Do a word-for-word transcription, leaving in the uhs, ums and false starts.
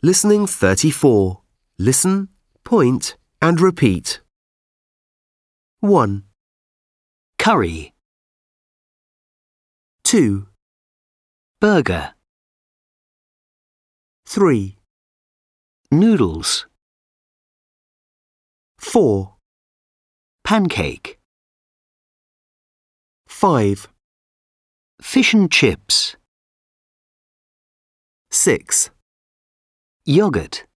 Listening thirty-four. Listen, point, and repeat. one. Curry. two. Burger. three. Noodles. four. Pancake. five. Fish and chips. six. Yogurt.